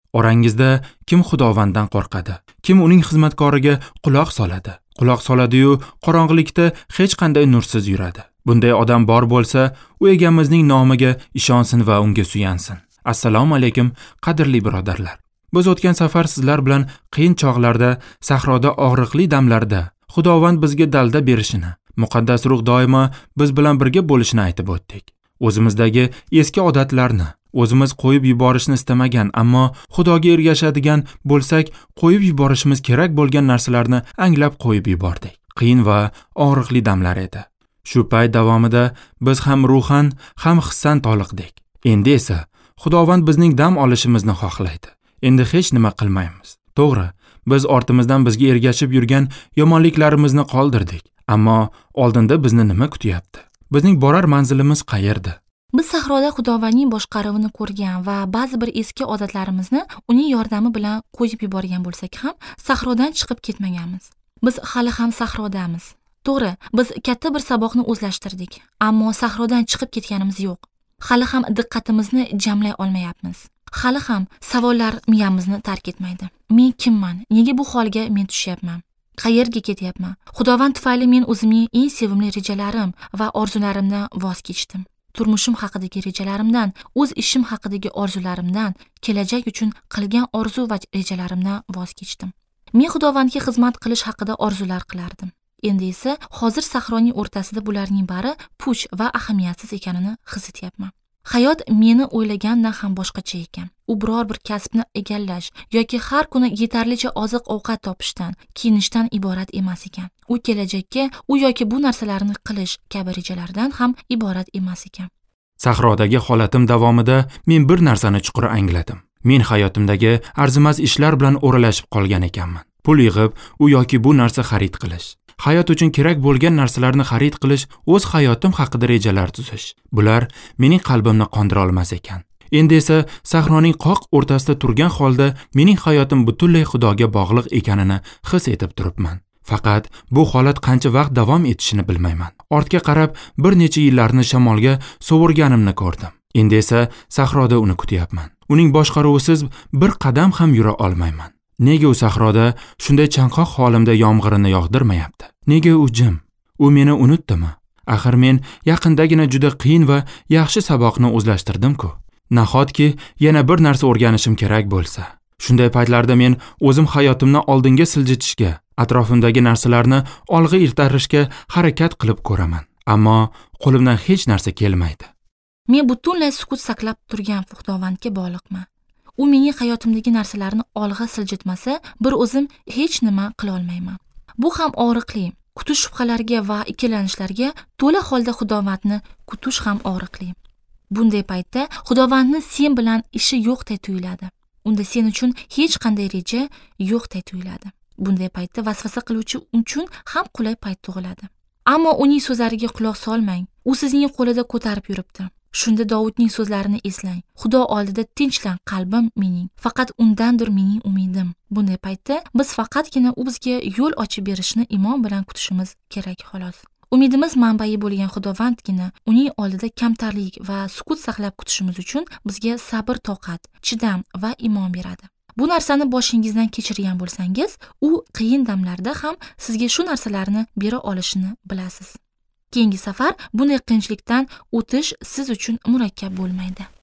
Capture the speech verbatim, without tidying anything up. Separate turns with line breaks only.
Orangizda kim Xudovanddan qo'rqadi? Kim uning xizmatkoriga quloq soladi? Quloq soladi-yu qorong'ilikda hech qanday nursiz yuradi. Bunday odam bor bo'lsa, u egamizning nomiga ishonsin va unga suyansin. Assalomu alaykum, qadrli birodarlar. Biz o'tgan safar sizlar bilan qiyin chog'larda, sahroda og'riqli damlarda Xudovand bizga dalda berishini, muqaddas ruh doimo biz bilan birga bo'lishini aytib o'tdik. O'zimizdagi eski odatlarni o'zimiz qo'yib yuborishni istamagan, ammo Xudoga ergashadigan bo'lsak, qo'yib yuborishimiz kerak bo'lgan narsalarni anglab qo'yib yubordik. Qiyin va og'riqli damlar edi. Shu payt davomida biz ham ruhan, ham hissan toliqdik. Endi esa Xudovand bizning dam olishimizni xohlaydi. Endi hech nima qilmaymiz. To'g'ri, biz ortimizdan bizga ergashib yurgan yomonliklarimizni qoldirdik. Ammo oldinda bizni nima kutyapti? Bizning borar manzilimiz qayerda?
Biz sahroda Xudovandning boshqaruvini ko'rgan va ba'zi bir eski odatlarimizni uning yordami bilan qo'yib yuborgan bo'lsak ham, sahrodan chiqib ketmaganmiz. Biz hali ham sahrodamiz. To'g'ri, biz katta bir saboqni o'zlashtirdik, ammo sahrodan chiqib ketganimiz yo'q. Hali ham diqqatimizni jamlay olmayapmiz. Hali ham savollar miyamizni tark etmaydi. Men kimman? Nega bu holga men tushyapman? Qayerga ketyapman? Xudovand tufayli men o'zimning eng sevimli rejalarim va orzularimdan voz kechdim. Turmushim haqidagi rejalarimdan, o'z ishim haqidagi orzularimdan, kelajak uchun qilgan orzu va rejalarimdan voz kechdim. Men Xudovandga xizmat qilish haqida orzular qilardim. Endi esa hozir sahroning o'rtasida bularning bari puch va ahamiyatsiz ekanini his etyapman. Hayot meni o'ylagandan ham boshqacha ekan. U biror bir kasbni egallash yoki har kuni yetarlicha oziq-ovqat topishdan, kiyinishdan iborat emas ekan. U kelajakka u yoki bu narsalarni qilish kabi rejalardan ham iborat emas ekan.
Sahrodagi holatim davomida men bir narsani chuqur angladim. Men hayotimdagi arzimas ishlar bilan o'ralashib qolgan ekanman. Pul yig'ib, u yoki bu narsa xarid qilish. Hayot uchun kerak bo'lgan narsalarni xarid qilish, o'z hayotim haqida rejalar tuzish. Bular mening qalbimni qondira olmas ekan. Endi esa sahroning qoq o'rtasida turgan holda mening hayotim butunlay Xudoga bog'liq ekanini his etib turibman. Faqat bu holat qancha vaqt davom etishini bilmayman. Ortga qarab bir necha yillarni shamolga sovurganimni ko'rdim. Endi esa sahroda uni kutyapman. Uning boshqaruvisiz bir qadam ham yura olmayman. Nega u sahroda shunday chanqoq holimda yomg'irini yog'dirmayapti? Nega u jim? U meni unutdimi? Axir men yaqindagina juda qiyin va yaxshi saboqni o'zlashtirdim-ku. Nahotki yana bir narsa o'rganishim kerak bo'lsa. Shunday paytlarda men o'zim hayotimni oldinga siljitishga, atrofimdagi narsalarni olg'a irtarishga harakat qilib ko'raman. Ammo qo'limdan hech narsa kelmaydi.
Men butunlay sukut saqlab turgan Xudovandga bog'liqman. U mening hayotimdagi narsalarni olg'a siljitmasa, bir o'zim hech nima qila olmayman. Bu ham og'riqli. Kutish shubhalarga va ikkilanishlarga to'la holda Xudovandni kutish ham og'riqli. Bunday paytda Xudovandni sen bilan ishi yo'qday tuyuladi. Unda sen uchun hech qanday reja yo'qday tuyuladi. Bunday paytda vasvasa qiluvchi uchun ham qulay payt tug'iladi. Ammo uning so'zlariga quloq solmang. U sizning qo'lida ko'tarib yuribdi. Shunda Davudning so'zlarini eslang. Xudo oldida tinchlan, qalbim mening. Faqat undandir mening umidim. Bunday paytda biz faqatgina u bizga yo'l ochib berishni imon bilan kutishimiz kerak xolos. Umidimiz manbai bo'lgan Xudovandgina uning oldida kamtarlik va sukut saqlab kutishimiz uchun bizga sabr, toqat, chidam va imon beradi. Bu narsani boshingizdan kechirgan bo'lsangiz, u qiyin damlarda ham sizga shu narsalarni bera olishini bilasiz. Keyingi safar bunday qiyinchilikdan o'tish siz uchun murakkab bo'lmaydi.